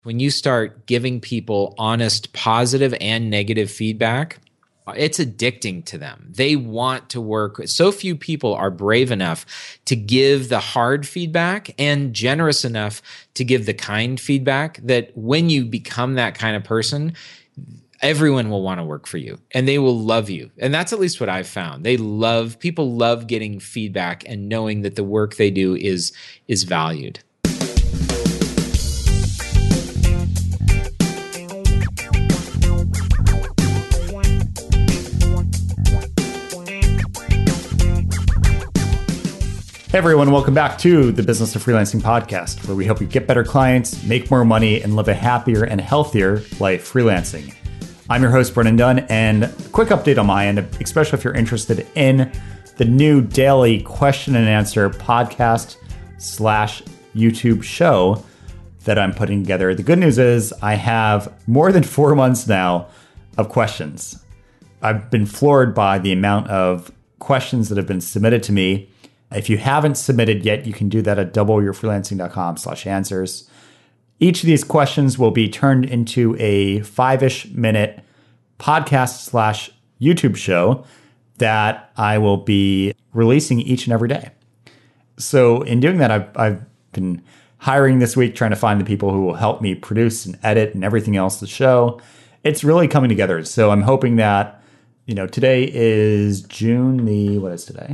When you start giving people honest, positive and negative feedback, it's addicting to them. They want to work. So few people are brave enough to give the hard feedback and generous enough to give the kind feedback that when you become that kind of person, everyone will want to work for you and they will love you. And that's at least what I've found. People love getting feedback and knowing that the work they do is valued. Hey everyone, welcome back to the Business of Freelancing podcast, where we help you get better clients, make more money, and live a happier and healthier life freelancing. I'm your host, Brennan Dunn, and a quick update on my end, especially if you're interested in the new daily question and answer podcast / YouTube show that I'm putting together. The good news is I have more than 4 months now of questions. I've been floored by the amount of questions that have been submitted to me. If you haven't submitted yet, you can do that at doubleyourfreelancing.com/answers. Each of these questions will be turned into a 5-ish minute podcast / YouTube show that I will be releasing each and every day. So in doing that, I've been hiring this week, trying to find the people who will help me produce and edit and everything else the show. It's really coming together. So I'm hoping that, today is June what is today?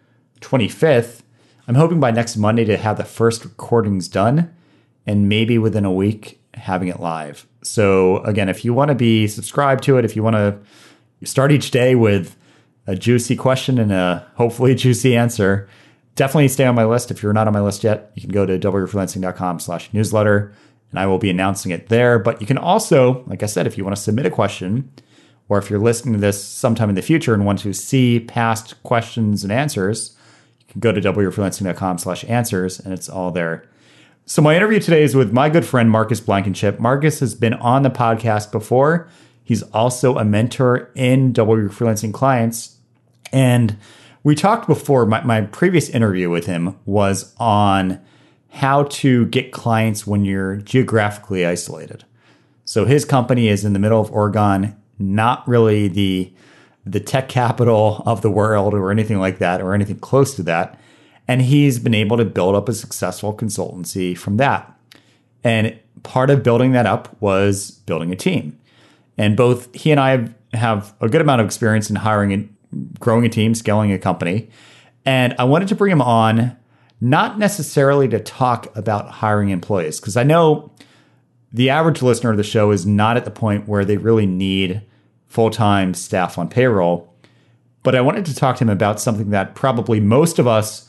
25th. I'm hoping by next Monday to have the first recordings done and maybe within a week having it live. So again, if you want to be subscribed to it, if you want to start each day with a juicy question and a hopefully juicy answer, definitely stay on my list. If you're not on my list yet, you can go to doubleyourfreelancing.com/newsletter and I will be announcing it there. But you can also, like I said, if you want to submit a question, or if you're listening to this sometime in the future and want to see past questions and answers, go to doubleyourfreelancing.com/answers, and it's all there. So my interview today is with my good friend, Marcus Blankenship. Marcus has been on the podcast before. He's also a mentor in Double Your Freelancing clients. And we talked before, my previous interview with him was on how to get clients when you're geographically isolated. So his company is in the middle of Oregon, not really the tech capital of the world or anything like that, or anything close to that. And he's been able to build up a successful consultancy from that. And part of building that up was building a team. And both he and I have a good amount of experience in hiring and growing a team, scaling a company. And I wanted to bring him on, not necessarily to talk about hiring employees, because I know the average listener of the show is not at the point where they really need full-time staff on payroll. But I wanted to talk to him about something that probably most of us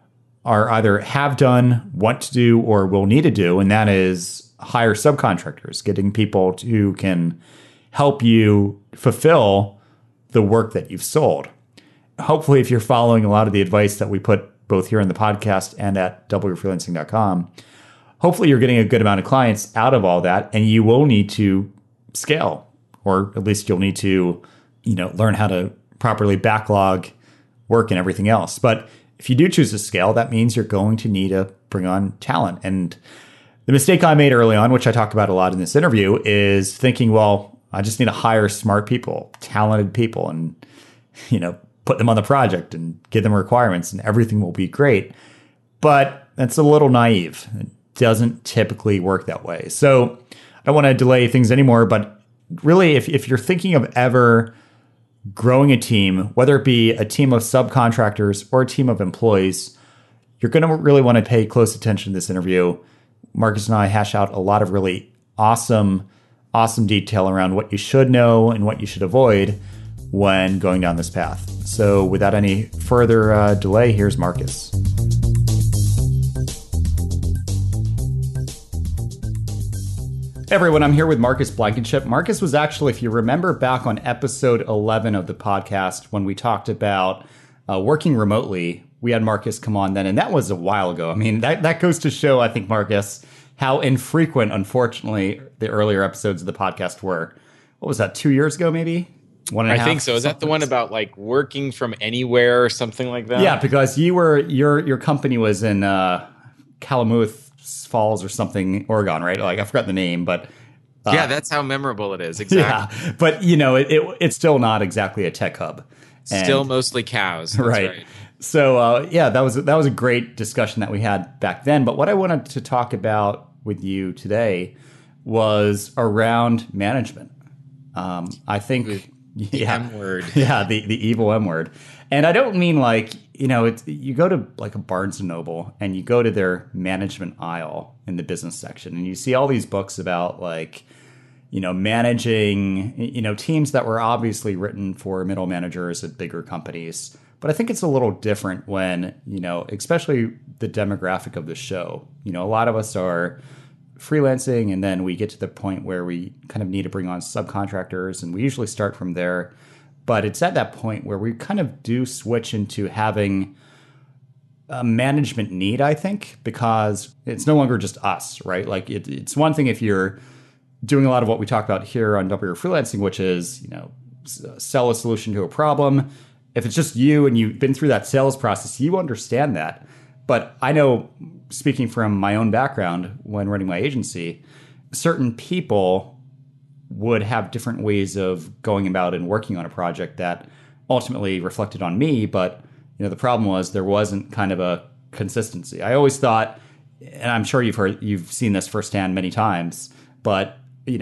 are either have done, want to do, or will need to do, and that is hire subcontractors, getting people who can help you fulfill the work that you've sold. Hopefully, if you're following a lot of the advice that we put both here on the podcast and at doubleyourfreelancing.com, hopefully you're getting a good amount of clients out of all that, and you will need to scale. Or at least you'll need to, learn how to properly backlog work and everything else. But if you do choose to scale, that means you're going to need to bring on talent. And the mistake I made early on, which I talked about a lot in this interview, is thinking, well, I just need to hire smart people, talented people, and, put them on the project and give them requirements and everything will be great. But that's a little naive. It doesn't typically work that way. So I don't want to delay things anymore, but really, if you're thinking of ever growing a team, whether it be a team of subcontractors or a team of employees, you're going to really want to pay close attention to this interview. Marcus and I hash out a lot of really awesome detail around what you should know and what you should avoid when going down this path. So without any further delay, here's Marcus. Hey everyone, I'm here with Marcus Blankenship. Marcus was actually, if you remember back on episode 11 of the podcast, when we talked about working remotely, we had Marcus come on then, and that was a while ago. I mean, that goes to show, I think, Marcus, how infrequent, unfortunately, the earlier episodes of the podcast were. What was that, 2 years ago, maybe? I think so. Is that the one about like working from anywhere or something like that? Yeah, because your company was in Kalamouth, Falls or something, Oregon, right? Like I forgot the name, but yeah, that's how memorable it is. Exactly. yeah. But it's still not exactly a tech hub. Still mostly cows. That's right. So that was a great discussion that we had back then. But what I wanted to talk about with you today was around management. I think the M word. Yeah, the evil M word. And I don't mean like, you go to like a Barnes and Noble and you go to their management aisle in the business section and you see all these books about like, managing, teams that were obviously written for middle managers at bigger companies. But I think it's a little different when, especially the demographic of the show. A lot of us are freelancing and then we get to the point where we kind of need to bring on subcontractors and we usually start from there. But it's at that point where we kind of do switch into having a management need, I think, because it's no longer just us, right? Like it's one thing if you're doing a lot of what we talk about here on W Freelancing, which is, sell a solution to a problem. If it's just you and you've been through that sales process, you understand that. But I know, speaking from my own background when running my agency, certain people would have different ways of going about and working on a project that ultimately reflected on me. But, the problem was there wasn't kind of a consistency. I always thought, and I'm sure you've seen this firsthand many times, but,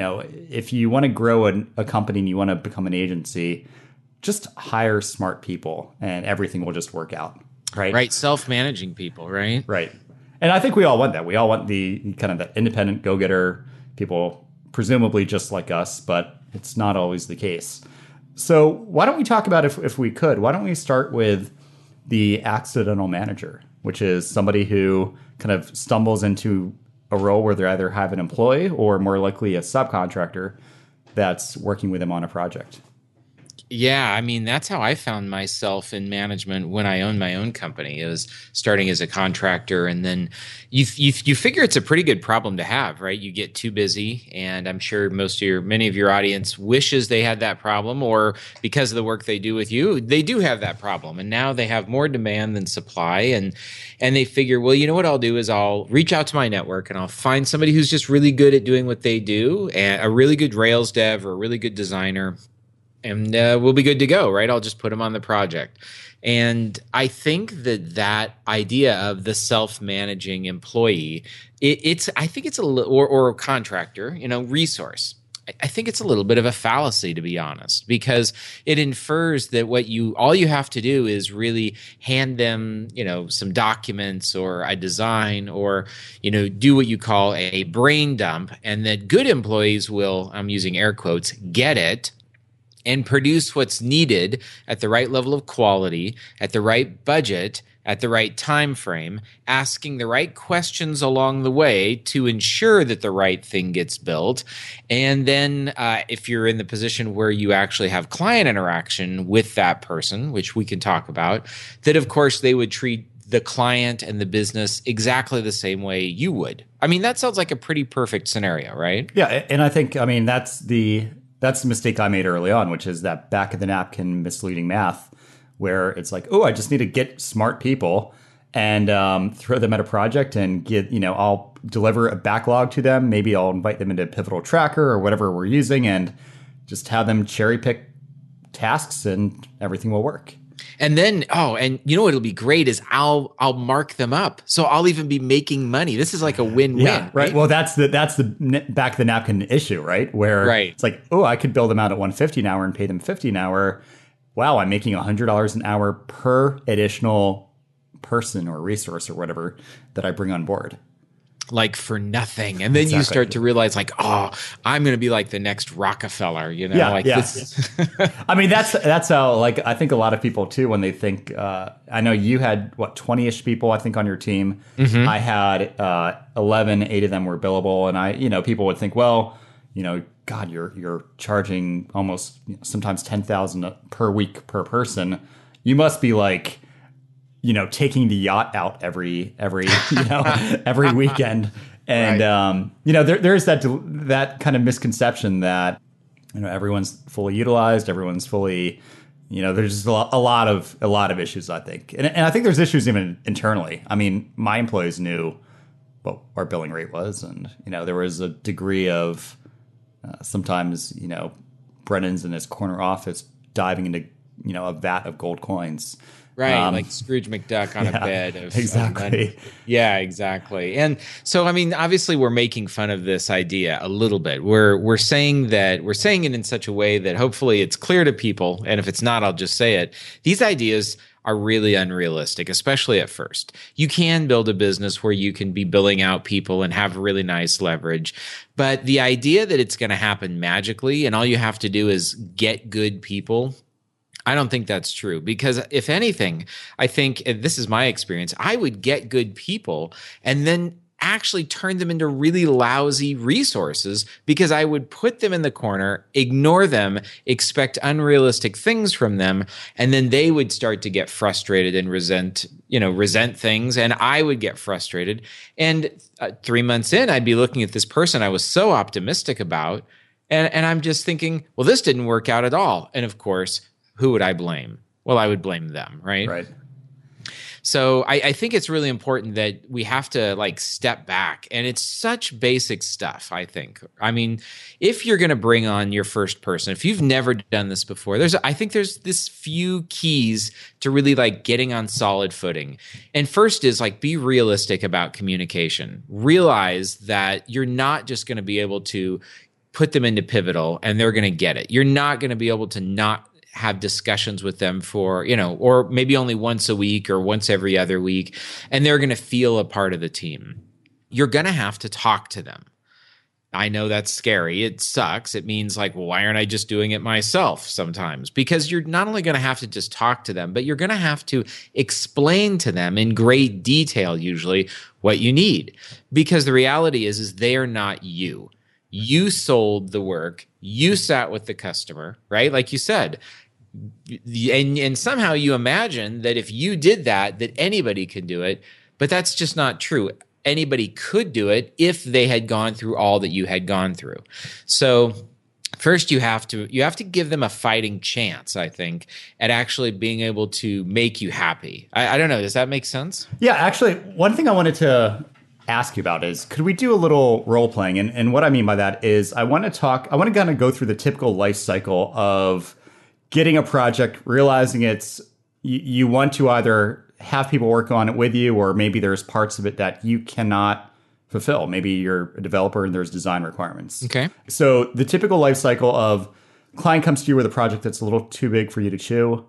if you want to grow a company and you want to become an agency, just hire smart people and everything will just work out. Right. Right. Self-managing people. Right. Right. And I think we all want that. We all want the kind of the independent go-getter people, presumably just like us, but it's not always the case. So why don't we talk about, if we could, why don't we start with the accidental manager, which is somebody who kind of stumbles into a role where they either have an employee or more likely a subcontractor that's working with them on a project. Yeah, I mean, that's how I found myself in management when I owned my own company. It was starting as a contractor, and then you figure it's a pretty good problem to have, right? You get too busy, and I'm sure many of your audience wishes they had that problem, or because of the work they do with you, they do have that problem, and now they have more demand than supply, and they figure, well, you know what I'll do is I'll reach out to my network and I'll find somebody who's just really good at doing what they do, and a really good Rails dev or a really good designer. And we'll be good to go, right? I'll just put them on the project. And I think that idea of the self-managing employee, I think it's a little, or a contractor, resource. I think it's a little bit of a fallacy, to be honest, because it infers that all you have to do is really hand them, some documents or a design or, do what you call a brain dump, and that good employees will, I'm using air quotes, get it and produce what's needed at the right level of quality, at the right budget, at the right time frame, asking the right questions along the way to ensure that the right thing gets built. And then if you're in the position where you actually have client interaction with that person, which we can talk about, that of course they would treat the client and the business exactly the same way you would. I mean, that sounds like a pretty perfect scenario, right? Yeah, and I think, that's the mistake I made early on, which is that back of the napkin misleading math, where it's like, oh, I just need to get smart people and throw them at a project and get, I'll deliver a backlog to them. Maybe I'll invite them into Pivotal Tracker or whatever we're using and just have them cherry pick tasks and everything will work. And then, and what'll be great is I'll mark them up, so I'll even be making money. This is like a win-win. Yeah, right. Well, that's the back of the napkin issue, right? Where it's like, oh, I could bill them out at $150 an hour and pay them $50 an hour. Wow, I'm making $100 an hour per additional person or resource or whatever that I bring on board. Like for nothing. And then you start to realize like, oh, I'm going to be like the next Rockefeller, This. I mean, that's how, like, I think a lot of people too, when they think, I know you had 20-ish people, I think, on your team. Mm-hmm. I had 11, 8 of them were billable. And people would think, well, God, you're charging almost sometimes $10,000 per week per person. You must be like, taking the yacht out every every weekend. And, right. There's that kind of misconception that, everyone's fully utilized, everyone's fully, there's just a lot of issues, I think. And I think there's issues even internally. I mean, my employees knew, what our billing rate was. And, there was a degree of sometimes, Brennan's in his corner office diving into, a vat of gold coins. Right, like Scrooge McDuck on a bed of exactly. Yeah, exactly. And so, I mean, obviously, we're making fun of this idea a little bit. We're saying it in such a way that hopefully it's clear to people. And if it's not, I'll just say it. These ideas are really unrealistic, especially at first. You can build a business where you can be billing out people and have really nice leverage. But the idea that it's going to happen magically and all you have to do is get good people, I don't think that's true, because if anything, I think, and this is my experience, I would get good people and then actually turn them into really lousy resources because I would put them in the corner, ignore them, expect unrealistic things from them, and then they would start to get frustrated and resent things, and I would get frustrated. And 3 months in, I'd be looking at this person I was so optimistic about, and I'm just thinking, well, this didn't work out at all. And of course, who would I blame? Well, I would blame them, right? Right. So I think it's really important that we have to step back. And it's such basic stuff, I think. I mean, if you're going to bring on your first person, if you've never done this before, I think there's this few keys to really getting on solid footing. And first is be realistic about communication. Realize that you're not just going to be able to put them into Pivotal and they're going to get it. You're not going to be able to not have discussions with them for, or maybe only once a week or once every other week, and they're going to feel a part of the team. You're going to have to talk to them. I know that's scary. It sucks. It means why aren't I just doing it myself sometimes? Because you're not only going to have to just talk to them, but you're going to have to explain to them in great detail, usually, what you need. Because the reality is they are not you. You sold the work. You sat with the customer, right? Like you said. And somehow you imagine that if you did that anybody could do it, but that's just not true. Anybody could do it if they had gone through all that you had gone through. So first you have to give them a fighting chance, I think, at actually being able to make you happy. I don't know. Does that make sense? Yeah, actually, one thing I wanted to ask you about is, could we do a little role playing? And what I mean by that is I want to kind of go through the typical life cycle of getting a project, realizing you want to either have people work on it with you, or maybe there's parts of it that you cannot fulfill. Maybe you're a developer and there's design requirements. Okay. So the typical life cycle of client comes to you with a project that's a little too big for you to chew,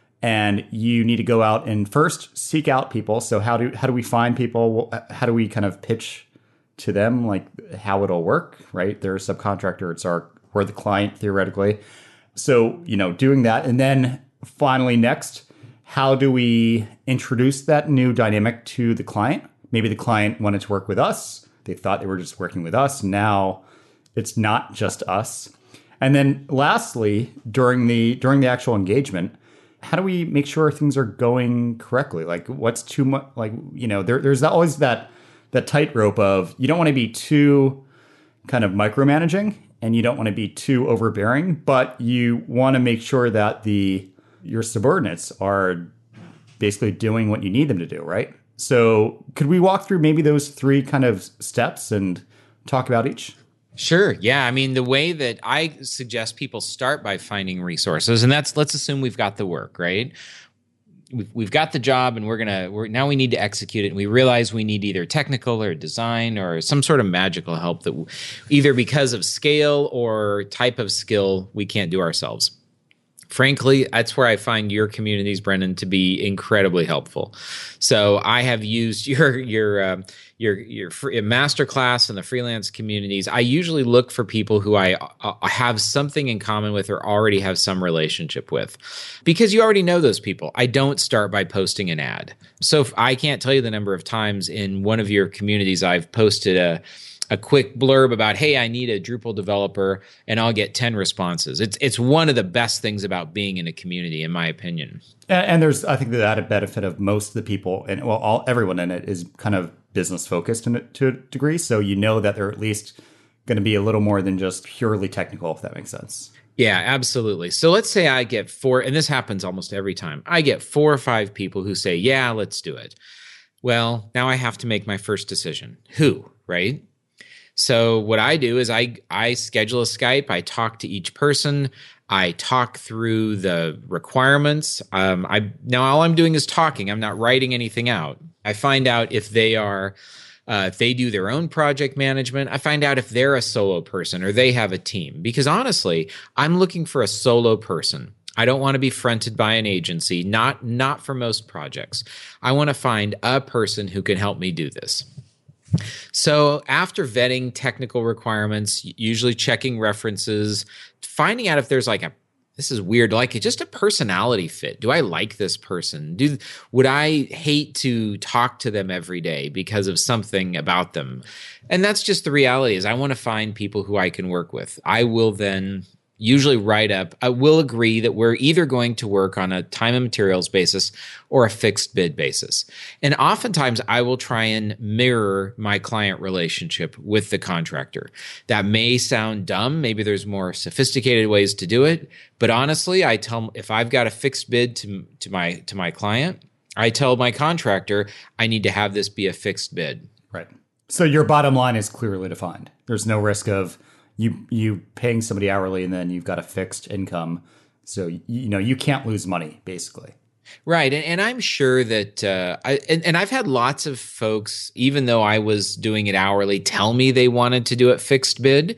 and you need to go out and first seek out people. So how do we find people? How do we kind of pitch to them, how it'll work, right? They're a subcontractor. We're the client theoretically. So, doing that. And then finally next, how do we introduce that new dynamic to the client? Maybe the client wanted to work with us. They thought they were just working with us. Now it's not just us. And then lastly, during the actual engagement, how do we make sure things are going correctly? What's too much, there's always that tightrope of, you don't want to be too kind of micromanaging and you don't want to be too overbearing, but you want to make sure that your subordinates are basically doing what you need them to do, right? So could we walk through maybe those three kind of steps and talk about each? Sure. Yeah. I mean, the way that I suggest people start by finding resources, and let's assume we've got the work, right? We've got the job, and now we need to execute it. And we realize we need either technical or design or some sort of magical help that either because of scale or type of skill we can't do ourselves. Frankly, that's where I find your communities, Brendan, to be incredibly helpful. So I have used your masterclass and the freelance communities. I usually look for people who I have something in common with or already have some relationship with, because you already know those people. I don't start by posting an ad. So I can't tell you the number of times in one of your communities I've posted a quick blurb about, hey, I need a Drupal developer, and I'll get 10 responses. It's one of the best things about being in a community, in my opinion. And there's, I think, the added benefit of most of the people, and everyone in it is kind of business focused to a degree. So you know that they're at least going to be a little more than just purely technical, if that makes sense. Yeah, absolutely. So let's say I get 4, and this happens almost every time. I get 4 or 5 people who say, yeah, let's do it. Well, now I have to make my first decision. Who, right? So what I do is I schedule a Skype. I talk to each person. I talk through the requirements. Now all I'm doing is talking. I'm not writing anything out. I find out if they are, if they do their own project management. I find out if they're a solo person or they have a team. Because honestly, I'm looking for a solo person. I don't want to be fronted by an agency, not for most projects. I want to find a person who can help me do this. So after vetting technical requirements, usually checking references, finding out if there's this is weird, just a personality fit. Do I like this person? Would I hate to talk to them every day because of something about them? And that's just the reality is I want to find people who I can work with. I will then usually I will agree that we're either going to work on a time and materials basis or a fixed bid basis. And oftentimes I will try and mirror my client relationship with the contractor. That may sound dumb. Maybe there's more sophisticated ways to do it. But honestly, I tell if I've got a fixed bid to my client, I tell my contractor, I need to have this be a fixed bid. Right. So your bottom line is clearly defined. There's no risk of you paying somebody hourly and then you've got a fixed income. So, you can't lose money, basically. Right. And I'm sure that I've had lots of folks, even though I was doing it hourly, tell me they wanted to do it fixed bid.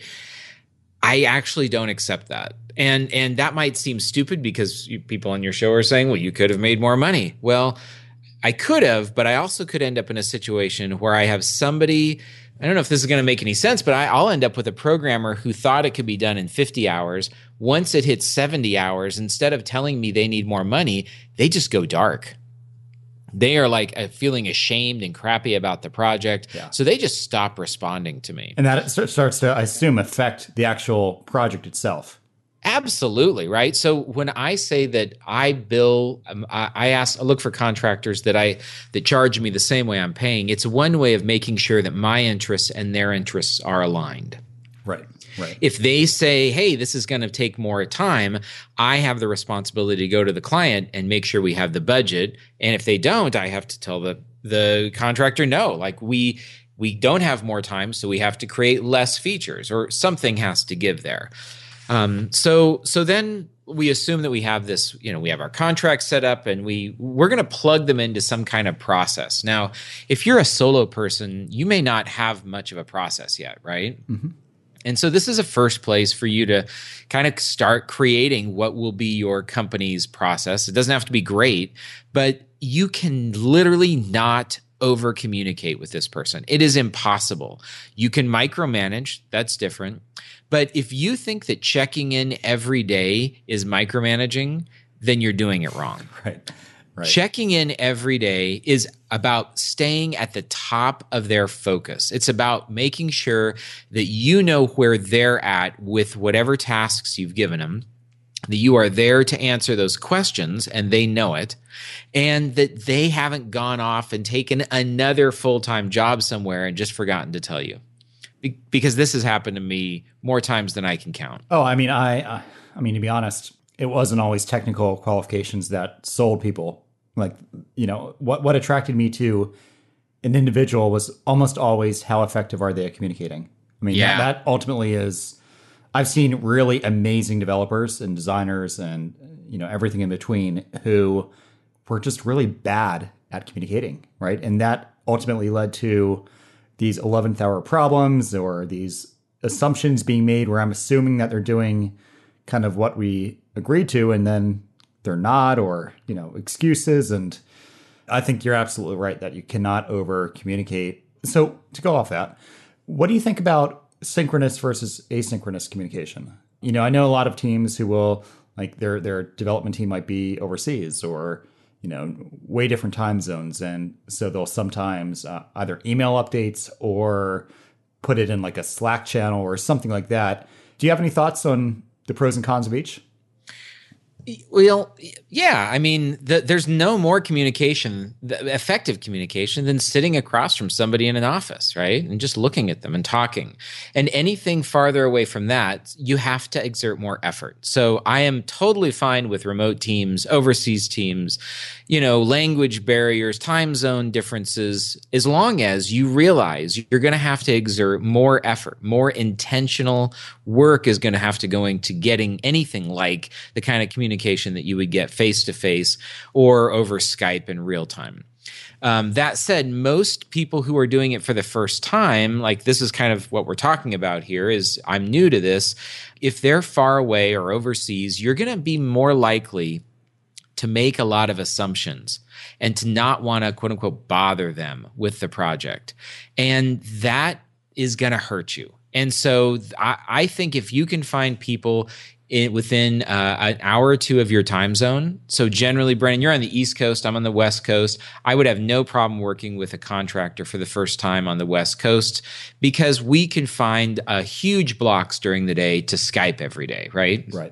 I actually don't accept that. And that might seem stupid because people on your show are saying, well, you could have made more money. Well, I could have, but I also could end up in a situation where I have somebody, I don't know if this is going to make any sense, but I'll end up with a programmer who thought it could be done in 50 hours. Once it hits 70 hours, instead of telling me they need more money, they just go dark. They are feeling ashamed and crappy about the project. Yeah. So they just stop responding to me. And that starts to, I assume, affect the actual project itself. Absolutely, right? So when I say that I bill, I look for contractors that charge me the same way I'm paying. It's one way of making sure that my interests and their interests are aligned. Right. If they say, hey, this is going to take more time, I have the responsibility to go to the client and make sure we have the budget. And if they don't, I have to tell the contractor, no, we don't have more time, so we have to create less features or something has to give there. So then we assume that we have this, we have our contract set up and we're going to plug them into some kind of process. Now, if you're a solo person, you may not have much of a process yet, right? Mm-hmm. And so this is a first place for you to kind of start creating what will be your company's process. It doesn't have to be great, but you can literally not over communicate with this person. It is impossible. You can micromanage. That's different. But if you think that checking in every day is micromanaging, then you're doing it wrong. Right. Checking in every day is about staying at the top of their focus. It's about making sure that you know where they're at with whatever tasks you've given them, that you are there to answer those questions and they know it, and that they haven't gone off and taken another full-time job somewhere and just forgotten to tell you. Because this has happened to me more times than I can count. Oh, I mean, to be honest, it wasn't always technical qualifications that sold people. What attracted me to an individual was almost always how effective are they at communicating. I mean, that ultimately is, I've seen really amazing developers and designers and, everything in between who were just really bad at communicating, right? And that ultimately led to these 11th hour problems or these assumptions being made where I'm assuming that they're doing kind of what we agreed to and then they're not, or, excuses. And I think you're absolutely right that you cannot over communicate. So to go off that, what do you think about synchronous versus asynchronous communication? I know a lot of teams who will, their development team might be overseas or, way different time zones. And so they'll sometimes either email updates or put it in a Slack channel or something like that. Do you have any thoughts on the pros and cons of each? Well, yeah. I mean, there's no more effective communication than sitting across from somebody in an office, right? And just looking at them and talking. And anything farther away from that, you have to exert more effort. So I am totally fine with remote teams, overseas teams, language barriers, time zone differences, as long as you realize you're going to have to exert more effort, more intentional work is going to have to go into getting anything like the kind of communication that you would get face-to-face or over Skype in real time. That said, most people who are doing it for the first time, like this is kind of what we're talking about here, is I'm new to this. If they're far away or overseas, you're going to be more likely to make a lot of assumptions and to not want to, quote unquote, bother them with the project. And that is going to hurt you. And so I think if you can find people within an hour or two of your time zone. So generally, Brennan, you're on the East Coast, I'm on the West Coast. I would have no problem working with a contractor for the first time on the West Coast because we can find huge blocks during the day to Skype every day, right? Right.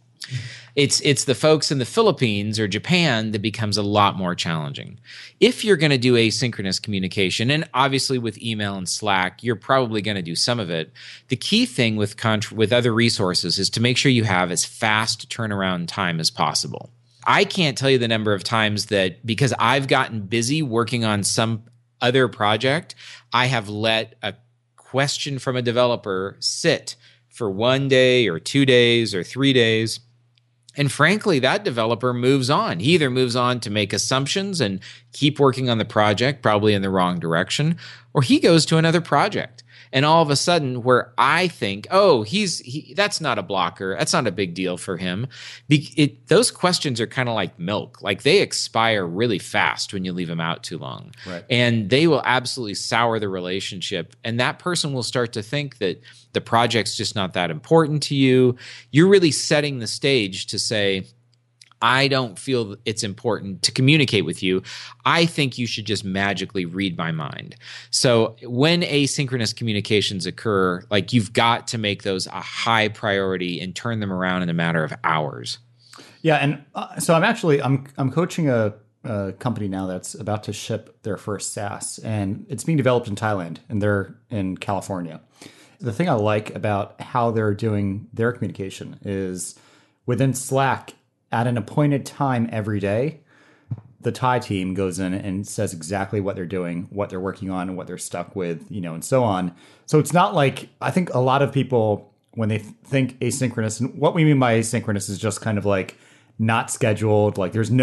It's the folks in the Philippines or Japan that becomes a lot more challenging. If you're going to do asynchronous communication, and obviously with email and Slack, you're probably going to do some of it. The key thing with other resources is to make sure you have as fast turnaround time as possible. I can't tell you the number of times that because I've gotten busy working on some other project, I have let a question from a developer sit for 1 day or 2 days or 3 days. And frankly, that developer moves on. He either moves on to make assumptions and keep working on the project, probably in the wrong direction, or he goes to another project. And all of a sudden, where I think, that's not a blocker, that's not a big deal for him. Those questions are kind of like milk. Like they expire really fast when you leave them out too long. Right. And they will absolutely sour the relationship. And that person will start to think that the project's just not that important to you. You're really setting the stage to say, I don't feel it's important to communicate with you. I think you should just magically read my mind. So when asynchronous communications occur, like you've got to make those a high priority and turn them around in a matter of hours. Yeah, and so I'm coaching a company now that's about to ship their first SaaS, and it's being developed in Thailand, and they're in California. The thing I like about how they're doing their communication is within Slack, at an appointed time every day, the Thai team goes in and says exactly what they're doing, what they're working on, and what they're stuck with, and so on. So it's not like, I think a lot of people, when they think asynchronous, and what we mean by asynchronous is just kind of like not scheduled, like it's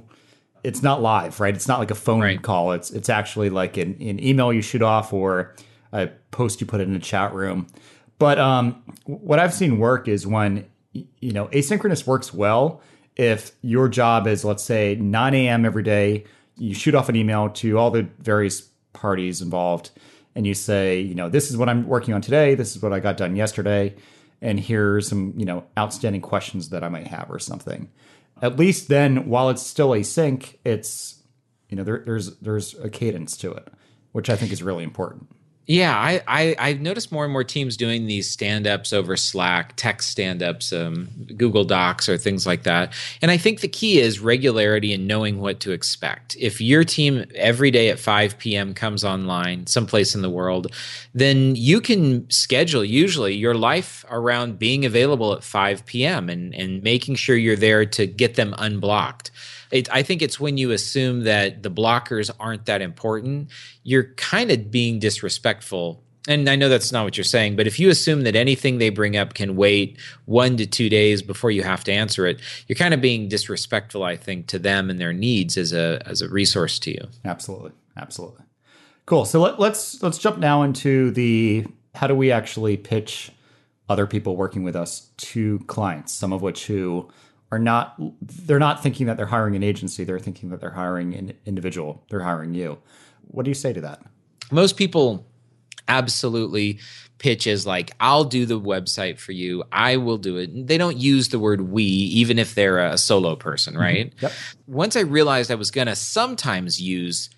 not live, right? It's not like a phone call. It's actually like an email you shoot off or a post you put in a chat room. But what I've seen work is when, asynchronous works well if your job is, let's say, 9 a.m. every day, you shoot off an email to all the various parties involved, and you say, this is what I'm working on today, this is what I got done yesterday, and here's some, outstanding questions that I might have or something. At least then, while it's still async, it's, there's a cadence to it, which I think is really important. Yeah, I've noticed more and more teams doing these stand-ups over Slack, text stand-ups, Google Docs or things like that. And I think the key is regularity and knowing what to expect. If your team every day at 5 p.m. comes online someplace in the world, then you can schedule usually your life around being available at 5 p.m. and making sure you're there to get them unblocked. I think it's when you assume that the blockers aren't that important, you're kind of being disrespectful. And I know that's not what you're saying, but if you assume that anything they bring up can wait 1 to 2 days before you have to answer it, you're kind of being disrespectful, I think, to them and their needs as a resource to you. Absolutely. Cool. So let's jump now into the how do we actually pitch other people working with us to clients, some of which who they're not thinking that they're hiring an agency. They're thinking that they're hiring an individual. They're hiring you. What do you say to that? Most people absolutely pitch as like, I'll do the website for you. I will do it. They don't use the word we, even if they're a solo person, right? Mm-hmm. Yep. Once I realized I was going to sometimes use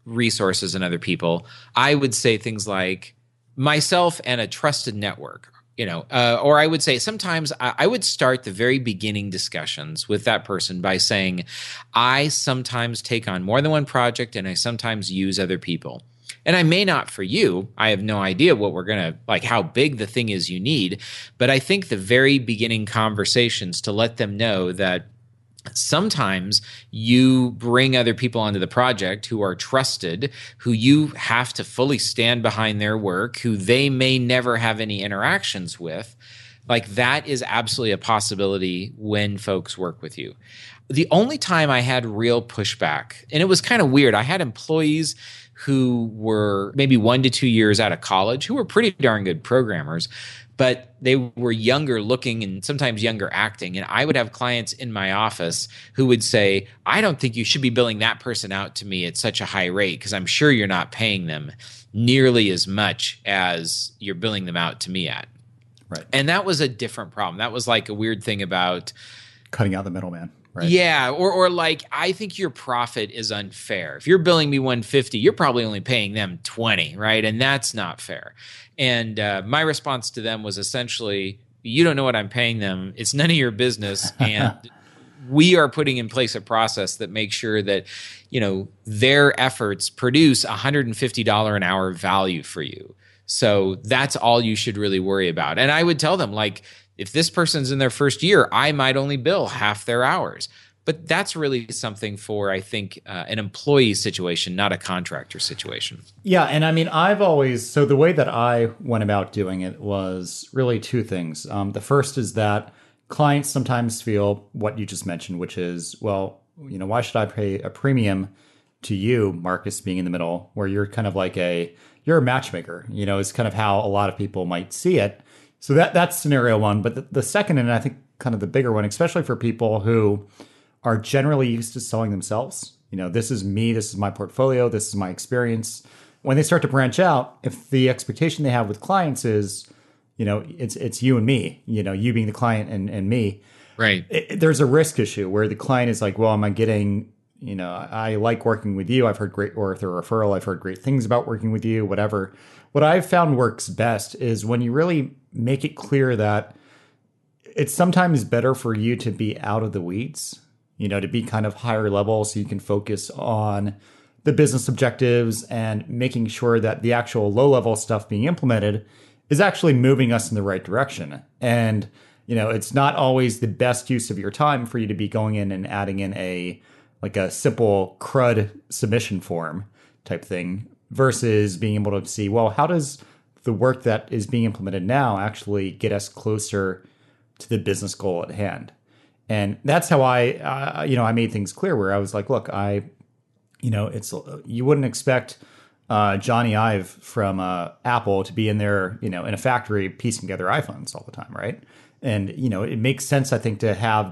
resources and other people, I would say things like myself and a trusted network Or I would say sometimes I would start the very beginning discussions with that person by saying, I sometimes take on more than one project and I sometimes use other people. And I may not for you. I have no idea what we're going to, like how big the thing is you need. But I think the very beginning conversations to let them know that sometimes you bring other people onto the project who are trusted, who you have to fully stand behind their work, who they may never have any interactions with. Like that is absolutely a possibility when folks work with you. The only time I had real pushback, and it was kind of weird, I had employees who were maybe 1 to 2 years out of college who were pretty darn good programmers, but they were younger looking and sometimes younger acting. And I would have clients in my office who would say, I don't think you should be billing that person out to me at such a high rate because I'm sure you're not paying them nearly as much as you're billing them out to me at. Right. And that was a different problem. That was like a weird thing about cutting out the middleman. Right. Yeah, or like I think your profit is unfair. If you're billing me 150, you're probably only paying them 20, right? And that's not fair. And my response to them was essentially, you don't know what I'm paying them. It's none of your business. And we are putting in place a process that makes sure that, their efforts produce $150 an hour value for you. So that's all you should really worry about. And I would tell them, like, if this person's in their first year, I might only bill half their hours. But that's really something for, I think, an employee situation, not a contractor situation. Yeah. And I mean, so the way that I went about doing it was really two things. The first is that clients sometimes feel what you just mentioned, which is, well, why should I pay a premium to you, Marcus, being in the middle, where you're kind of like you're a matchmaker, is kind of how a lot of people might see it. So that's scenario one. But the second, and I think kind of the bigger one, especially for people who are generally used to selling themselves, this is me, this is my portfolio, this is my experience. When they start to branch out, if the expectation they have with clients is, it's you and me, you being the client and me, right? There's a risk issue where the client is like, well, am I getting, I like working with you. I've heard or through a referral, I've heard great things about working with you, whatever. What I've found works best is when you really make it clear that it's sometimes better for you to be out of the weeds, to be kind of higher level so you can focus on the business objectives and making sure that the actual low level stuff being implemented is actually moving us in the right direction. And, it's not always the best use of your time for you to be going in and adding in a simple CRUD submission form type thing versus being able to see, well, how does the work that is being implemented now actually get us closer to the business goal at hand? And that's how I made things clear where I was like, look, you wouldn't expect Johnny Ive from Apple to be in there, in a factory piecing together iPhones all the time, right? And, it makes sense, I think,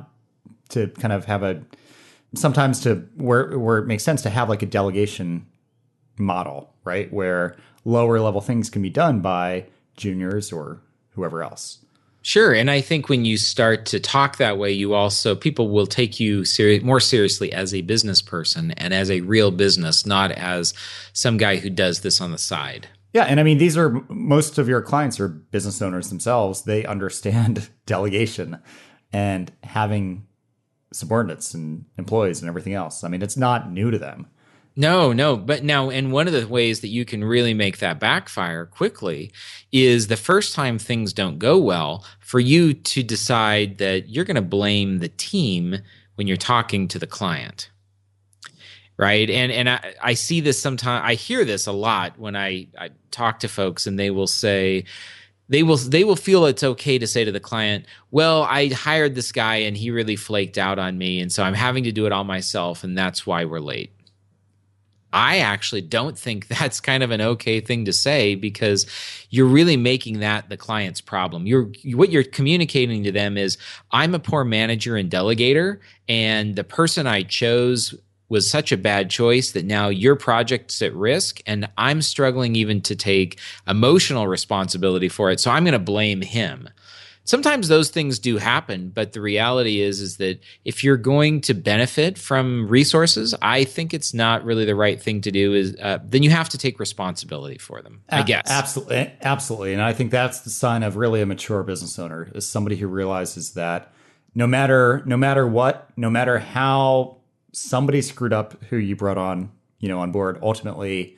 sometimes where it makes sense to have like a delegation model, right? Where lower level things can be done by juniors or whoever else. Sure. And I think when you start to talk that way, people will take you more seriously as a business person and as a real business, not as some guy who does this on the side. Yeah. And I mean, most of your clients are business owners themselves. They understand delegation and having subordinates and employees and everything else. I mean, it's not new to them. No. But now, and one of the ways that you can really make that backfire quickly is the first time things don't go well, for you to decide that you're going to blame the team when you're talking to the client. Right. And I see this sometimes, I hear this a lot when I talk to folks, and they will say, they will feel it's okay to say to the client, well, I hired this guy and he really flaked out on me, and so I'm having to do it all myself, and that's why we're late. I actually don't think that's kind of an okay thing to say, because you're really making that the client's problem. What you're communicating to them is, I'm a poor manager and delegator, and the person I chose was such a bad choice that now your project's at risk, and I'm struggling even to take emotional responsibility for it, so I'm going to blame him. Sometimes those things do happen, but the reality is that if you're going to benefit from resources, I think it's not really the right thing to do. Is then you have to take responsibility for them, I guess. Absolutely. And I think that's the sign of really a mature business owner, is somebody who realizes that no matter what, no matter how somebody screwed up who you brought on, on board, ultimately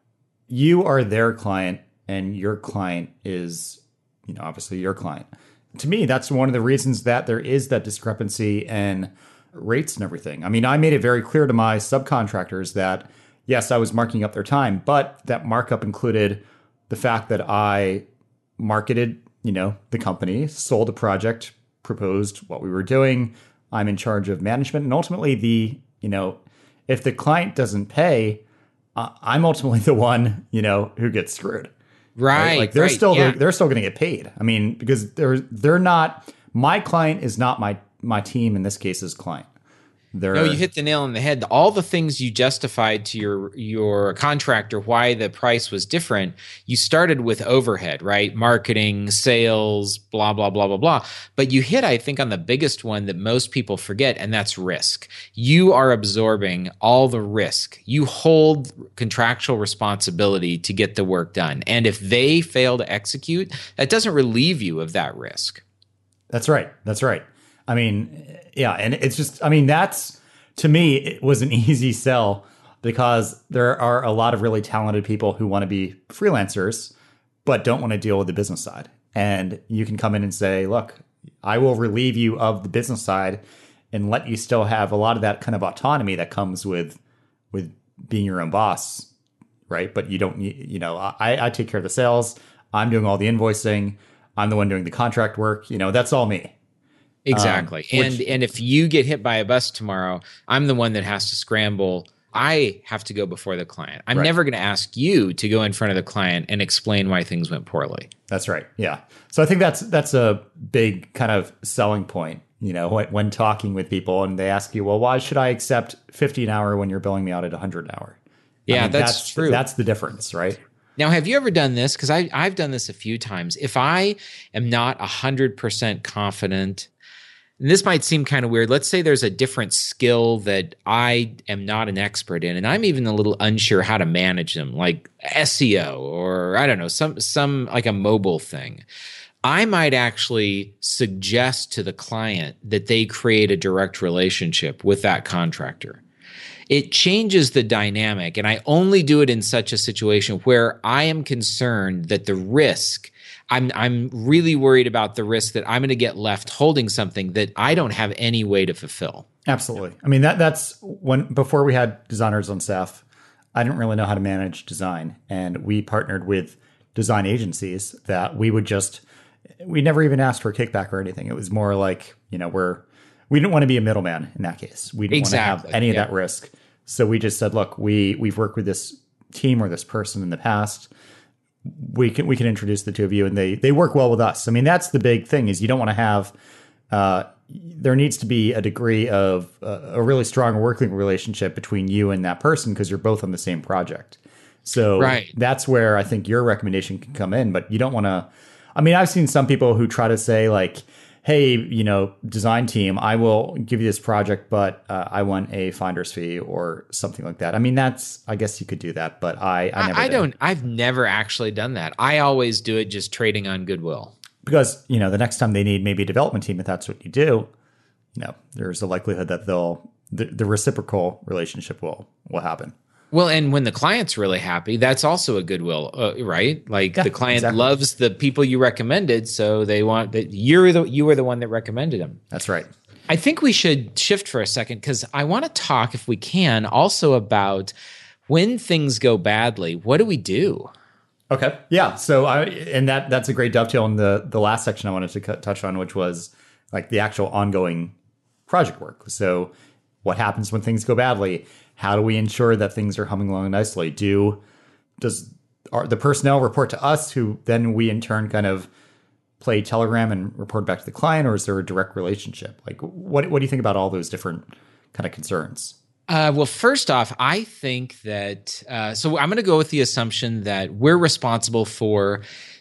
you are their client and your client is, obviously your client. To me, that's one of the reasons that there is that discrepancy in rates and everything. I mean, I made it very clear to my subcontractors that, yes, I was marking up their time, but that markup included the fact that I marketed, the company, sold a project, proposed what we were doing. I'm in charge of management. And ultimately, if the client doesn't pay, I'm ultimately the one, who gets screwed. Right. Like they're still going to get paid. I mean, because they're not, my client is not my team, in this case's client. No, you hit the nail on the head. All the things you justified to your contractor why the price was different, you started with overhead, right? Marketing, sales, blah, blah, blah, blah, blah. But you hit, I think, on the biggest one that most people forget, and that's risk. You are absorbing all the risk. You hold contractual responsibility to get the work done. And if they fail to execute, that doesn't relieve you of that risk. That's right. I mean, yeah, and it's just, I mean, that's, to me, it was an easy sell because there are a lot of really talented people who want to be freelancers, but don't want to deal with the business side. And you can come in and say, look, I will relieve you of the business side and let you still have a lot of that kind of autonomy that comes with being your own boss, right? But you don't need, I take care of the sales. I'm doing all the invoicing. I'm the one doing the contract work. That's all me. Exactly. And if you get hit by a bus tomorrow, I'm the one that has to scramble. I have to go before the client. I'm never going to ask you to go in front of the client and explain why things went poorly. That's right. Yeah. So I think that's a big kind of selling point, when talking with people and they ask you, well, why should I accept 50 an hour when you're billing me out at 100 an hour? Yeah, that's true. That's the difference, right? Now, have you ever done this? Because I've done this a few times. If I am not 100% confident, and this might seem kind of weird. Let's say there's a different skill that I am not an expert in, and I'm even a little unsure how to manage them, like SEO or I don't know, some like a mobile thing. I might actually suggest to the client that they create a direct relationship with that contractor. It changes the dynamic, and I only do it in such a situation where I am concerned that the risk, I'm really worried about the risk that I'm going to get left holding something that I don't have any way to fulfill. Absolutely. I mean, that's when, before we had designers on staff, I didn't really know how to manage design. And we partnered with design agencies that we never even asked for a kickback or anything. It was more like, we didn't want to be a middleman in that case. We didn't want to have any of that risk. So we just said, look, we've worked with this team or this person in the past. We can introduce the two of you, and they work well with us. I mean, that's the big thing, is you don't want to have there needs to be a degree of a really strong working relationship between you and that person, because you're both on the same project. So that's where I think your recommendation can come in. But you don't want to, I mean, I've seen some people who try to say like, hey, design team, I will give you this project, but I want a finder's fee or something like that. I mean, I guess you could do that, but I've never actually done that. I always do it just trading on goodwill. Because, the next time they need maybe a development team, if that's what you do, there's a likelihood that the reciprocal relationship will happen. Well, and when the client's really happy, that's also a goodwill, right? Like the client loves the people you recommended, so they want that you were the one that recommended them. That's right. I think we should shift for a second, because I want to talk, if we can, also about when things go badly. What do we do? Okay. Yeah. So that's a great dovetail in the last section I wanted to touch on, which was like the actual ongoing project work. So what happens when things go badly? How do we ensure that things are humming along nicely? Does the personnel report to us, who then we in turn kind of play telegram and report back to the client, or is there a direct relationship? Like, what do you think about all those different kind of concerns? Well, first off, I think that so I'm going to go with the assumption that we're responsible for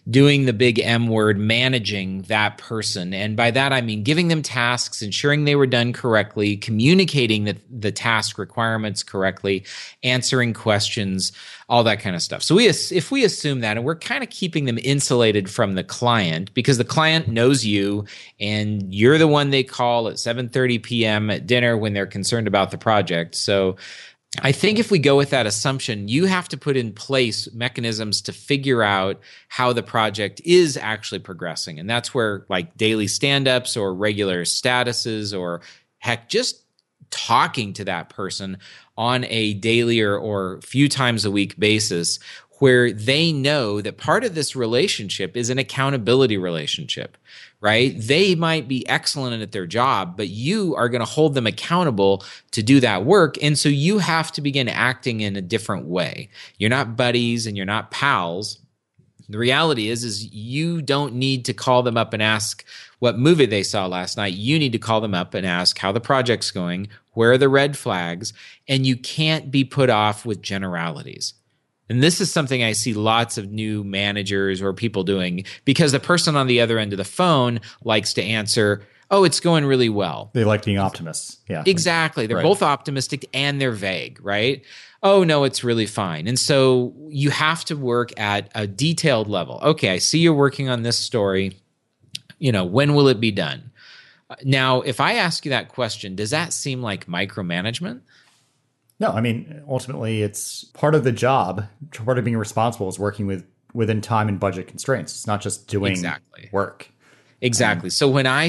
doing the big M word, managing that person. And by that, I mean giving them tasks, ensuring they were done correctly, communicating the task requirements correctly, answering questions, all that kind of stuff. So if we assume that, and we're kind of keeping them insulated from the client because the client knows you and you're the one they call at 7:30 p.m. at dinner when they're concerned about the project. So I think if we go with that assumption, you have to put in place mechanisms to figure out how the project is actually progressing. And that's where like daily stand-ups or regular statuses or heck, just talking to that person on a daily or few times a week basis where they know that part of this relationship is an accountability relationship, right? They might be excellent at their job, but you are going to hold them accountable to do that work. And so you have to begin acting in a different way. You're not buddies and you're not pals. The reality is you don't need to call them up and ask what movie they saw last night. You need to call them up and ask how the project's going, where are the red flags, and you can't be put off with generalities. And this is something I see lots of new managers or people doing because the person on the other end of the phone likes to answer, oh, it's going really well. They like being optimists. Yeah. Exactly. They're both optimistic and they're vague, right? Oh, no, it's really fine. And so you have to work at a detailed level. Okay, I see you're working on this story. When will it be done? Now, if I ask you that question, does that seem like micromanagement? No, I mean, ultimately, it's part of the job. Part of being responsible is working within time and budget constraints. It's not just doing work. Exactly. So when I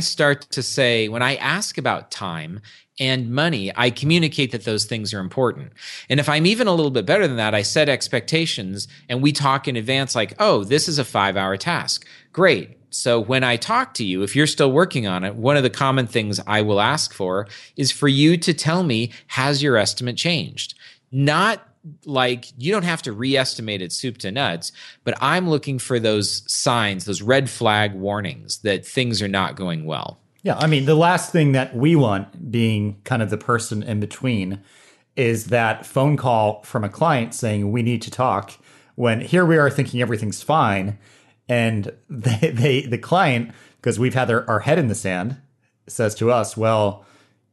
ask about time and money, I communicate that those things are important. And if I'm even a little bit better than that, I set expectations and we talk in advance like, oh, this is a 5-hour task. Great. So when I talk to you, if you're still working on it, one of the common things I will ask for is for you to tell me, has your estimate changed? Not like you don't have to re-estimate it soup to nuts, but I'm looking for those signs, those red flag warnings that things are not going well. Yeah, I mean, the last thing that we want, being kind of the person in between, is that phone call from a client saying we need to talk when here we are thinking everything's fine. And the client, because we've had our head in the sand, says to us, well,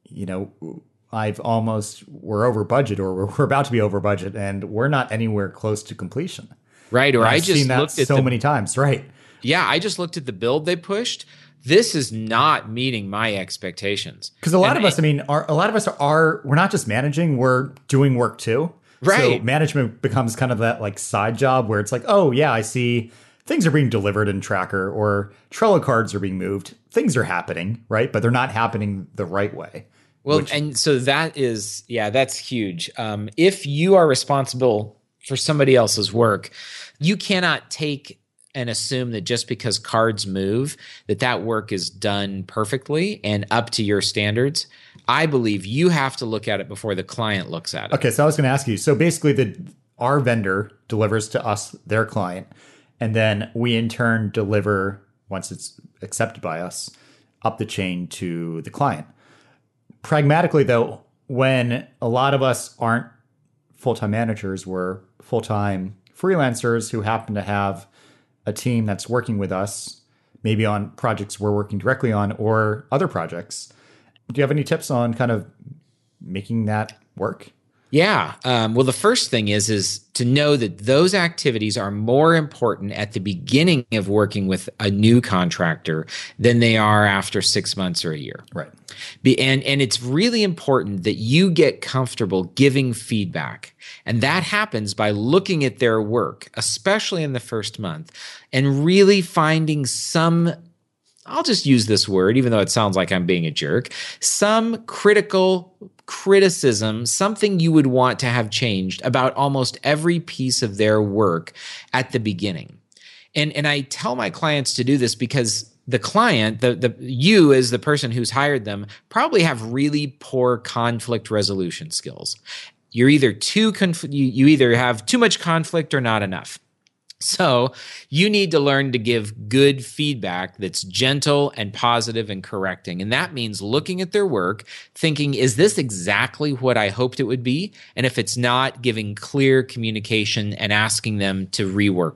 we're over budget or we're about to be over budget and we're not anywhere close to completion. Right. Or I've seen that so many times. Right. Yeah. I just looked at the build they pushed. This is not meeting my expectations. Because a lot of us are, we're not just managing, we're doing work too. Right. So management becomes kind of that like side job where it's like, oh yeah, I see things are being delivered in Tracker or Trello cards are being moved. Things are happening, right? But they're not happening the right way. Well, and so that's huge. If you are responsible for somebody else's work, you cannot take and assume that just because cards move, that work is done perfectly and up to your standards. I believe you have to look at it before the client looks at it. Okay, so I was going to ask you. So basically, our vendor delivers to us, their client, and then we in turn deliver, once it's accepted by us, up the chain to the client. Pragmatically, though, when a lot of us aren't full-time managers, we're full-time freelancers who happen to have a team that's working with us, maybe on projects we're working directly on or other projects. Do you have any tips on kind of making that work? Yeah. Well, the first thing is to know that those activities are more important at the beginning of working with a new contractor than they are after 6 months or a year. Right. And it's really important that you get comfortable giving feedback. And that happens by looking at their work, especially in the first month, and really finding some, I'll just use this word, even though it sounds like I'm being a jerk, some criticism, something you would want to have changed about almost every piece of their work at the beginning. And I tell my clients to do this because the client, you as the person who's hired them, probably have really poor conflict resolution skills. You're either you either have too much conflict or not enough. So you need to learn to give good feedback that's gentle and positive and correcting. And that means looking at their work, thinking, is this exactly what I hoped it would be? And if it's not, giving clear communication and asking them to rework it.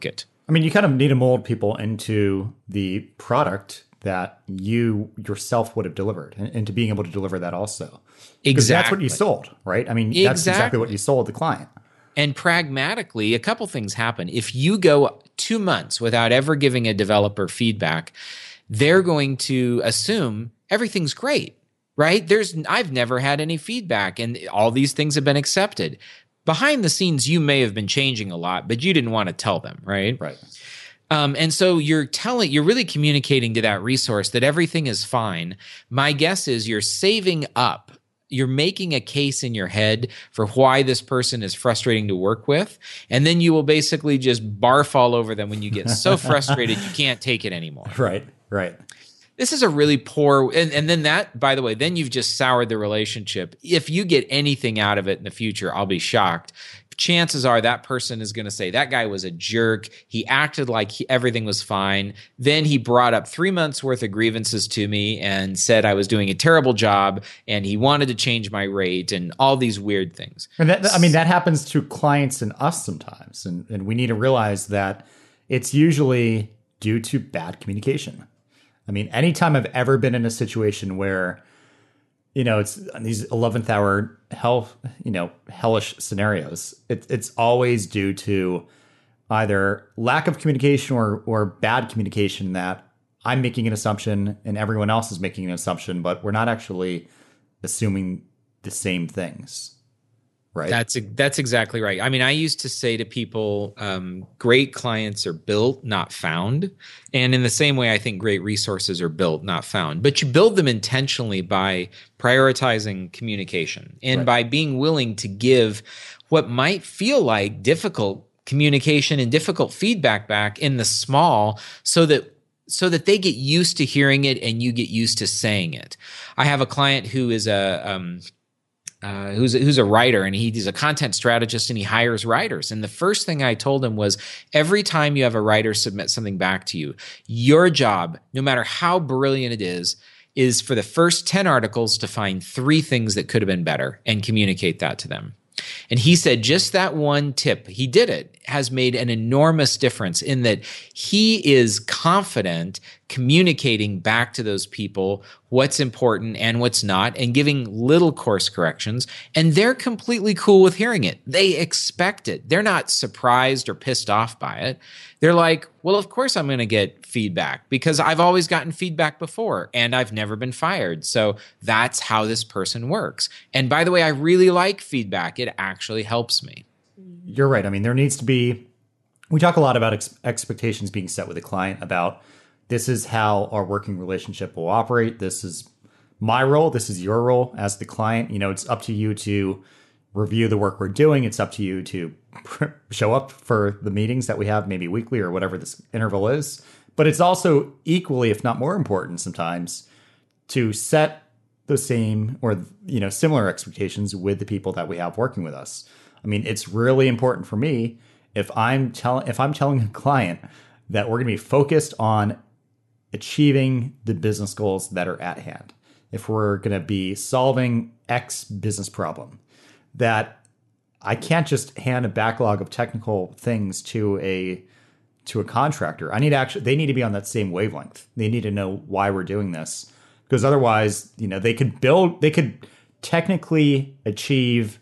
I mean, you kind of need to mold people into the product that you yourself would have delivered and to being able to deliver that also. Because that's what you sold, right? I mean, that's exactly what you sold the client. And pragmatically, a couple things happen. If you go 2 months without ever giving a developer feedback, they're going to assume everything's great, right? I've never had any feedback and all these things have been accepted. Behind the scenes, you may have been changing a lot, but you didn't want to tell them, right? Right. And so you're really communicating to that resource that everything is fine. My guess is you're saving up. You're making a case in your head for why this person is frustrating to work with. And then you will basically just barf all over them when you get so frustrated you can't take it anymore. Right. This is a really poor, and then that, by the way, then you've just soured the relationship. If you get anything out of it in the future, I'll be shocked. Chances are that person is going to say, that guy was a jerk. He acted like everything was fine. Then he brought up 3 months worth of grievances to me and said I was doing a terrible job and he wanted to change my rate and all these weird things. And that happens to clients and us sometimes. And we need to realize that it's usually due to bad communication. I mean, anytime I've ever been in a situation where, it's these 11th hour hellish scenarios, it's always due to either lack of communication or bad communication, that I'm making an assumption and everyone else is making an assumption, but we're not actually assuming the same things. Right. That's exactly right. I mean, I used to say to people, great clients are built, not found. And in the same way, I think great resources are built, not found. But you build them intentionally by prioritizing communication and by being willing to give what might feel like difficult communication and difficult feedback back in the small, so that they get used to hearing it and you get used to saying it. I have a client who is who's a writer, and he's a content strategist, and he hires writers. And the first thing I told him was, every time you have a writer submit something back to you, your job, no matter how brilliant it is for the first 10 articles to find 3 things that could have been better and communicate that to them. And he said just that one tip, he did it, has made an enormous difference in that he is confident communicating back to those people what's important and what's not, and giving little course corrections. And they're completely cool with hearing it. They expect it. They're not surprised or pissed off by it. They're like, well, of course I'm going to get feedback because I've always gotten feedback before and I've never been fired. So that's how this person works. And by the way, I really like feedback. It actually helps me. You're right. I mean, there needs to be, we talk a lot about expectations being set with a client about, this is how our working relationship will operate. This is my role. This is your role as the client. It's up to you to review the work we're doing. It's up to you to show up for the meetings that we have, maybe weekly or whatever this interval is. But it's also equally, if not more important sometimes, to set the same or similar expectations with the people that we have working with us. I mean, it's really important for me if I'm telling a client that we're going to be focused on achieving the business goals that are at hand. If we're going to be solving X business problem, that I can't just hand a backlog of technical things to a contractor. They need to be on that same wavelength. They need to know why we're doing this, because otherwise, they could technically achieve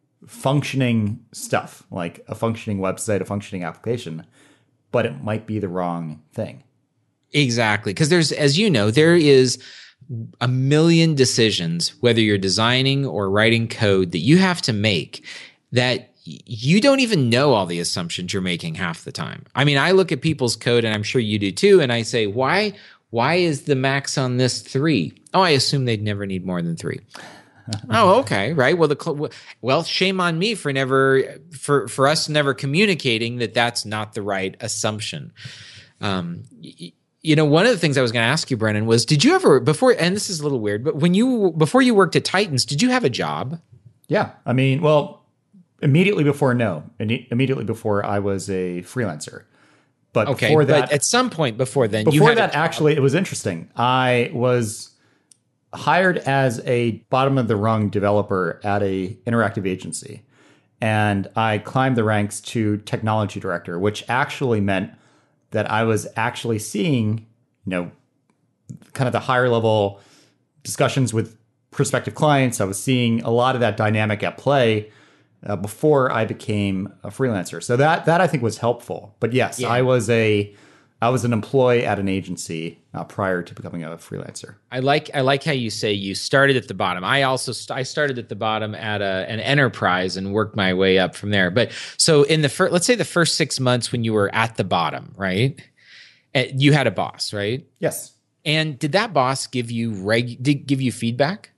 functioning stuff like a functioning website, a functioning application, but it might be the wrong thing. Exactly. Because there is a million decisions, whether you're designing or writing code, that you have to make that you don't even know all the assumptions you're making half the time. I mean, I look at people's code, and I'm sure you do too, and I say, why is the max on this 3? Oh, I assume they'd never need more than 3. Oh, okay, right. Well, shame on me for us never communicating that that's not the right assumption. One of the things I was going to ask you, Brennan, was, did you ever before? And this is a little weird, but before you worked at Titans, did you have a job? Yeah, I mean, well, immediately before I was a freelancer. But okay, before that, but at some point before then, actually, it was interesting. I was hired as a bottom of the rung developer at a interactive agency, and I climbed the ranks to technology director, which actually meant that I was actually seeing, kind of the higher level discussions with prospective clients. I was seeing a lot of that dynamic at play before I became a freelancer. So that I think was helpful. But yes, Yeah. I was an employee at an agency prior to becoming a freelancer. I like how you say you started at the bottom. I started at the bottom at an enterprise and worked my way up from there. But so in let's say the first 6 months when you were at the bottom, right? You had a boss, right? Yes. And did that boss give you feedback?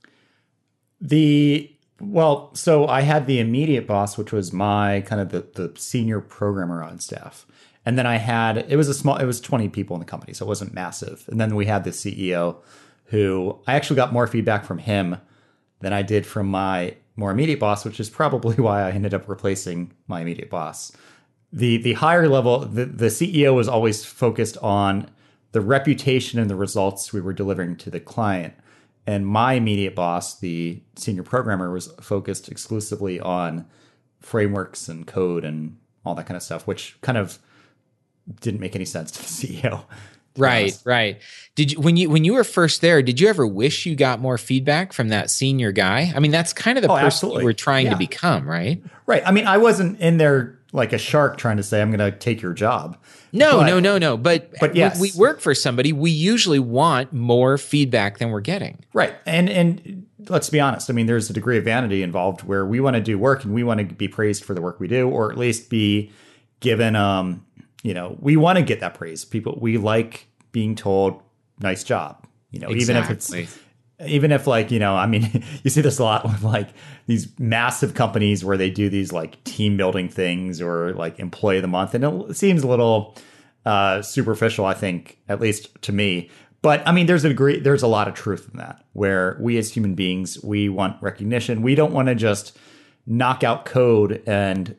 So I had the immediate boss, which was my kind of the senior programmer on staff. And then it was 20 people in the company, so it wasn't massive. And then we had the CEO who I actually got more feedback from him than I did from my more immediate boss, which is probably why I ended up replacing my immediate boss. The higher level, the CEO was always focused on the reputation and the results we were delivering to the client. And my immediate boss, the senior programmer, was focused exclusively on frameworks and code and all that kind of stuff, which kind of didn't make any sense to the CEO. Right. Did you when you were first there, did you ever wish you got more feedback from that senior guy? I mean, that's kind of the person absolutely. you were trying to become, right? Right. I mean, I wasn't in there like a shark trying to say, I'm going to take your job. No. But yes. when we work for somebody, we usually want more feedback than we're getting. Right. And let's be honest. I mean, there's a degree of vanity involved where we want to do work and we want to be praised for the work we do, or at least be given, we want to get that praise. We like being told, nice job, Exactly. even if I mean, you see this a lot with like these massive companies where they do these like team building things or like employee of the month. And it seems a little superficial, I think, at least to me. But I mean, there's a lot of truth in that, where we as human beings, we want recognition. We don't want to just knock out code and,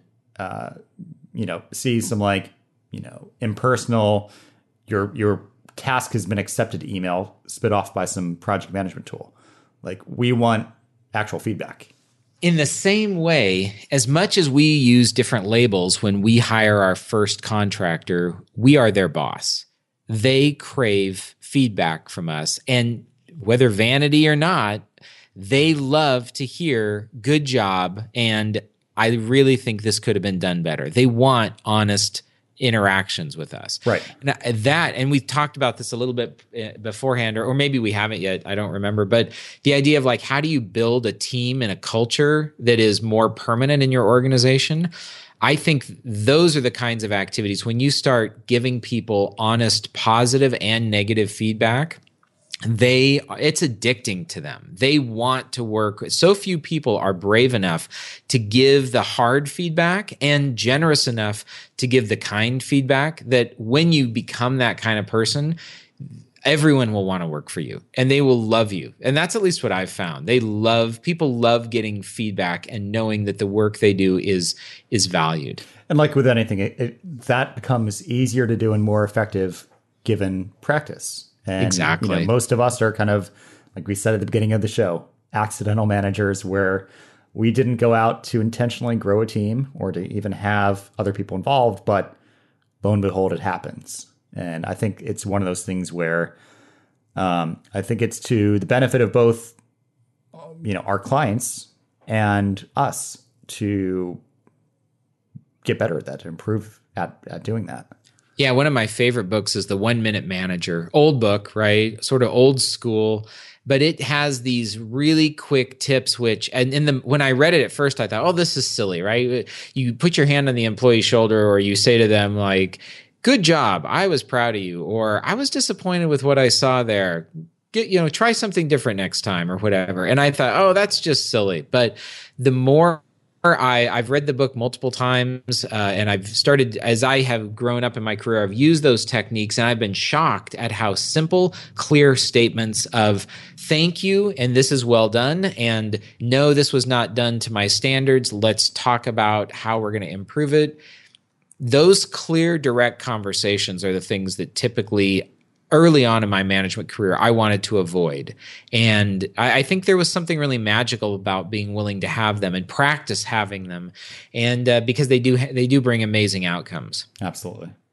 see some impersonal, your task has been accepted email spit off by some project management tool. Like, we want actual feedback. In the same way, as much as we use different labels when we hire our first contractor, we are their boss. They crave feedback from us. And whether vanity or not, they love to hear good job. And I really think this could have been done better. They want honest interactions with us. Right. And we've talked about this a little bit beforehand, or maybe we haven't yet. I don't remember. But the idea of like, how do you build a team and a culture that is more permanent in your organization? I think those are the kinds of activities when you start giving people honest, positive and negative feedback. It's addicting to them. They want to work. So few people are brave enough to give the hard feedback and generous enough to give the kind feedback, that when you become that kind of person, everyone will want to work for you and they will love you. And that's at least what I've found. People love getting feedback and knowing that the work they do is valued. And like with anything, that becomes easier to do and more effective given practice. And, exactly. Most of us are kind of, like we said at the beginning of the show, accidental managers, where we didn't go out to intentionally grow a team or to even have other people involved, but lo and behold, it happens. And I think it's one of those things where I think it's to the benefit of both, our clients and us to get better at that, to improve at doing that. Yeah, one of my favorite books is The 1 Minute Manager. Old book, right? Sort of old school, but it has these really quick tips, when I read it at first, I thought, oh, this is silly, right? You put your hand on the employee's shoulder, or you say to them like, good job, I was proud of you, or I was disappointed with what I saw there. Try something different next time, or whatever. And I thought, oh, that's just silly. But the more I've read the book multiple times, and I've started, as I have grown up in my career, I've used those techniques, and I've been shocked at how simple, clear statements of thank you, and this is well done, and no, this was not done to my standards. Let's talk about how we're going to improve it. Those clear, direct conversations are the things that typically, early on in my management career, I wanted to avoid. And I think there was something really magical about being willing to have them and practice having them. And because they do bring amazing outcomes. Absolutely.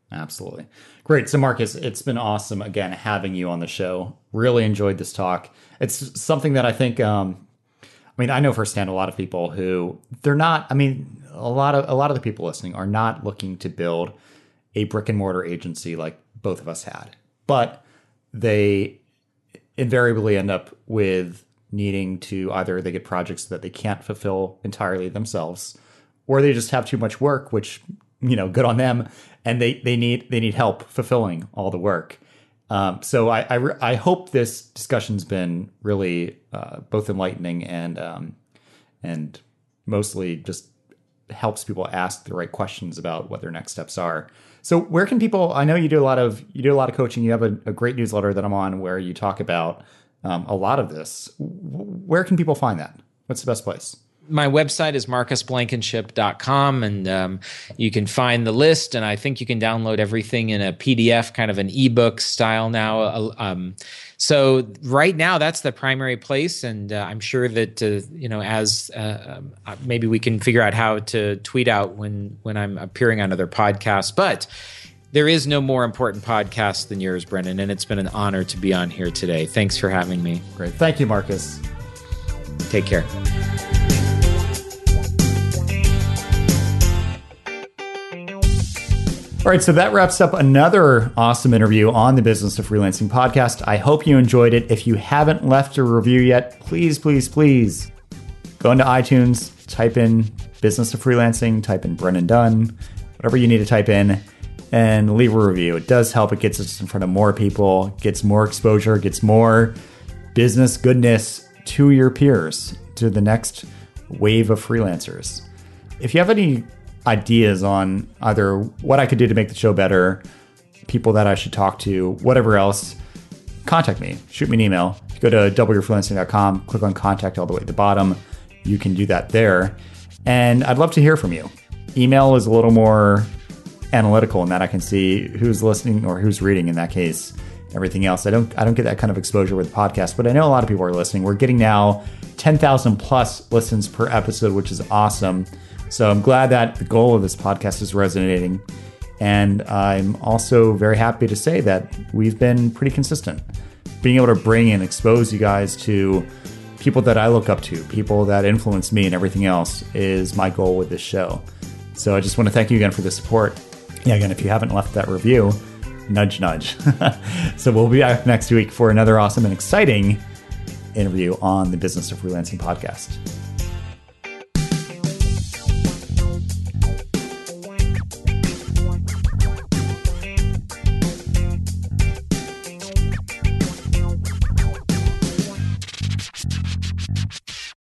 Absolutely. Great. So Marcus, it's been awesome again having you on the show. Really enjoyed this talk. It's something that I think I know firsthand a lot of people who they're not, a lot of the people listening are not looking to build a brick and mortar agency like both of us had. But they invariably end up with needing to either they get projects that they can't fulfill entirely themselves, or they just have too much work, which, good on them. And they need help fulfilling all the work. So I hope this discussion's been really both enlightening and mostly just helps people ask the right questions about what their next steps are. So where can people? I know you do a lot of coaching. You have a great newsletter that I'm on where you talk about a lot of this. Where can people find that? What's the best place? My website is marcusblankenship.com, and you can find the list, and I think you can download everything in a PDF, kind of an ebook style now. So right now, that's the primary place, and I'm sure that as maybe we can figure out how to tweet out when I'm appearing on other podcasts. But there is no more important podcast than yours, Brennan, and it's been an honor to be on here today. Thanks for having me. Great. Thank you, Marcus. Take care. All right, so that wraps up another awesome interview on the Business of Freelancing podcast. I hope you enjoyed it. If you haven't left a review yet, please, please, please go into iTunes, type in Business of Freelancing, type in Brennan Dunn, whatever you need to type in, and leave a review. It does help. It gets us in front of more people, gets more exposure, gets more business goodness to your peers, to the next wave of freelancers. If you have any ideas on either what I could do to make the show better, people that I should talk to, whatever else, contact me. Shoot me an email. If you go to doubleyourfreelancing.com, click on contact all the way at the bottom. You can do that there. And I'd love to hear from you. Email is a little more analytical in that I can see who's listening or who's reading in that case. Everything else, I don't get that kind of exposure with the podcast, but I know a lot of people are listening. We're getting now 10,000 plus listens per episode, which is awesome. So I'm glad that the goal of this podcast is resonating. And I'm also very happy to say that we've been pretty consistent. Being able to bring and expose you guys to people that I look up to, people that influence me and everything else is my goal with this show. So I just want to thank you again for the support. Yeah, again, if you haven't left that review, nudge, nudge. So we'll be back next week for another awesome and exciting interview on the Business of Freelancing podcast.